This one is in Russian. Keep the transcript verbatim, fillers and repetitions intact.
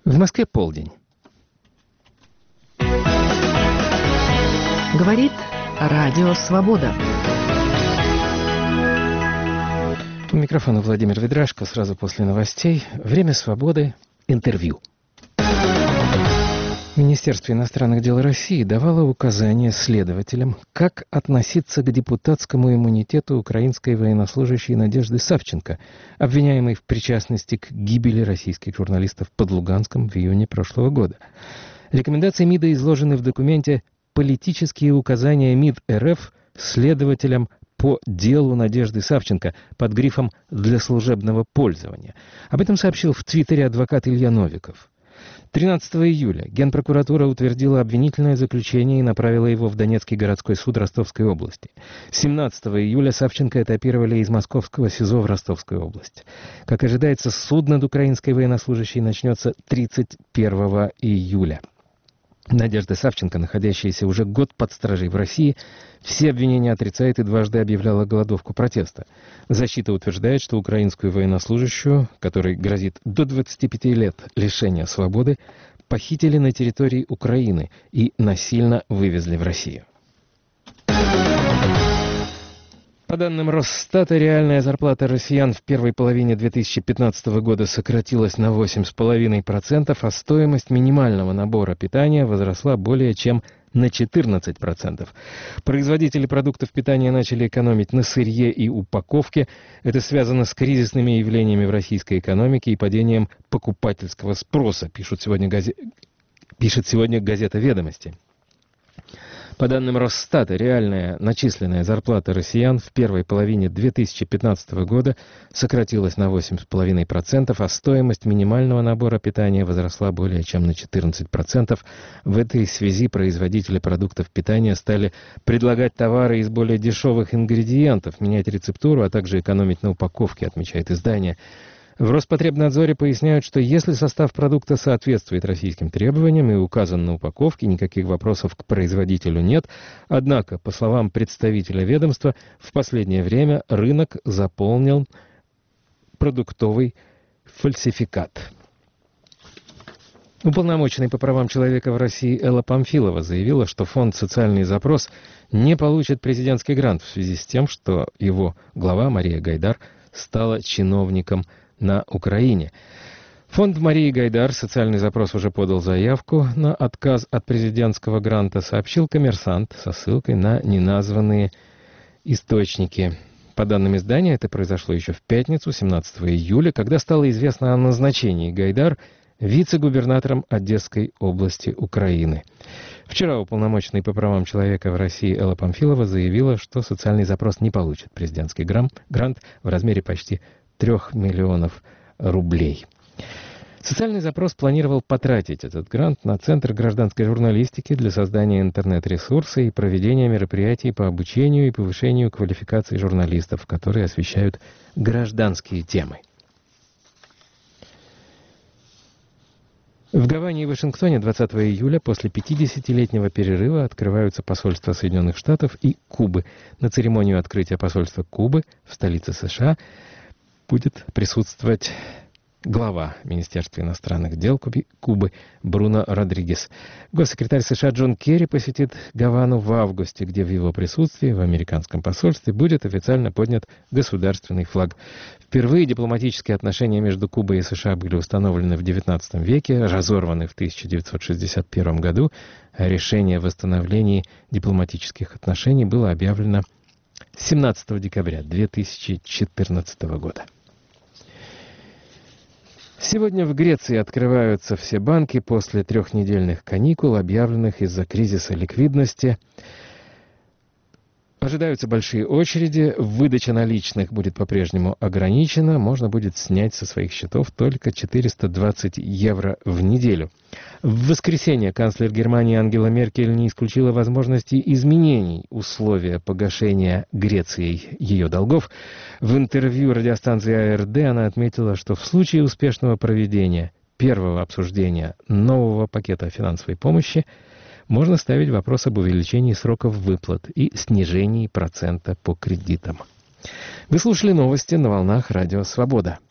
В Москве полдень. Говорит Радио Свобода. У микрофона Владимир Ведрашко. Сразу после новостей. Время свободы. Интервью. Министерство иностранных дел России давало указания следователям, как относиться к депутатскому иммунитету украинской военнослужащей Надежды Савченко, обвиняемой в причастности к гибели российских журналистов под Луганском в июне прошлого года. Рекомендации МИДа изложены в документе «Политические указания МИД РФ следователям по делу Надежды Савченко» под грифом «Для служебного пользования». Об этом сообщил в Твиттере адвокат Илья Новиков. тринадцатого июля Генпрокуратура утвердила обвинительное заключение и направила его в Донецкий городской суд Ростовской области. семнадцатого июля Савченко этапировали из московского СИЗО в Ростовскую область. Как ожидается, суд над украинской военнослужащей начнется тридцать первого июля. Надежда Савченко, находящаяся уже год под стражей в России, все обвинения отрицает и дважды объявляла голодовку протеста. Защита утверждает, что украинскую военнослужащую, которой грозит до двадцати пяти лет лишения свободы, похитили на территории Украины и насильно вывезли в Россию. По данным Росстата, реальная зарплата россиян в первой половине две тысячи пятнадцатого года сократилась на восемь целых пять десятых процента, а стоимость минимального набора питания возросла более чем на четырнадцать процентов. Производители продуктов питания начали экономить на сырье и упаковке. Это связано с кризисными явлениями в российской экономике и падением покупательского спроса, пишут сегодня газе... пишет сегодня газета «Ведомости». По данным Росстата, реальная начисленная зарплата россиян в первой половине две тысячи пятнадцатого года сократилась на восемь целых пять десятых процента, а стоимость минимального набора питания возросла более чем на четырнадцать процентов. В этой связи производители продуктов питания стали предлагать товары из более дешевых ингредиентов, менять рецептуру, а также экономить на упаковке, отмечает издание. В Роспотребнадзоре поясняют, что если состав продукта соответствует российским требованиям и указан на упаковке, никаких вопросов к производителю нет. Однако, по словам представителя ведомства, в последнее время рынок заполнил продуктовый фальсификат. Уполномоченный по правам человека в России Элла Памфилова заявила, что фонд «Социальный запрос» не получит президентский грант в связи с тем, что его глава Мария Гайдар стала чиновником на Украине. Фонд Марии Гайдар «Социальный запрос» уже подал заявку на отказ от президентского гранта, сообщил «Коммерсант» со ссылкой на неназванные источники. По данным издания, это произошло еще в пятницу, семнадцатого июля, когда стало известно о назначении Гайдар вице-губернатором Одесской области Украины. Вчера уполномоченный по правам человека в России Элла Памфилова заявила, что «Социальный запрос» не получит президентский грант в размере почти трех миллионов рублей. «Социальный запрос» планировал потратить этот грант на Центр гражданской журналистики для создания интернет-ресурса и проведения мероприятий по обучению и повышению квалификации журналистов, которые освещают гражданские темы. В Гаване и Вашингтоне двадцатого июля после пятидесятилетнего перерыва открываются посольства Соединенных Штатов и Кубы. На церемонию открытия посольства Кубы в столице США будет присутствовать глава Министерства иностранных дел Кубы Бруно Родригес. Госсекретарь США Джон Керри посетит Гавану в августе, где в его присутствии в американском посольстве будет официально поднят государственный флаг. Впервые дипломатические отношения между Кубой и США были установлены в девятнадцатом веке, разорваны в тысяча девятьсот шестьдесят первом году, а решение о восстановлении дипломатических отношений было объявлено семнадцатого декабря две тысячи четырнадцатого года. Сегодня в Греции открываются все банки после трехнедельных каникул, объявленных из-за кризиса ликвидности. Ожидаются большие очереди, выдача наличных будет по-прежнему ограничена, можно будет снять со своих счетов только четыреста двадцать евро в неделю. В воскресенье канцлер Германии Ангела Меркель не исключила возможности изменений условия погашения Грецией ее долгов. В интервью радиостанции А Эр Дэ она отметила, что в случае успешного проведения первого обсуждения нового пакета финансовой помощи можно ставить вопрос об увеличении сроков выплат и снижении процента по кредитам. Вы слушали новости на волнах Радио Свобода.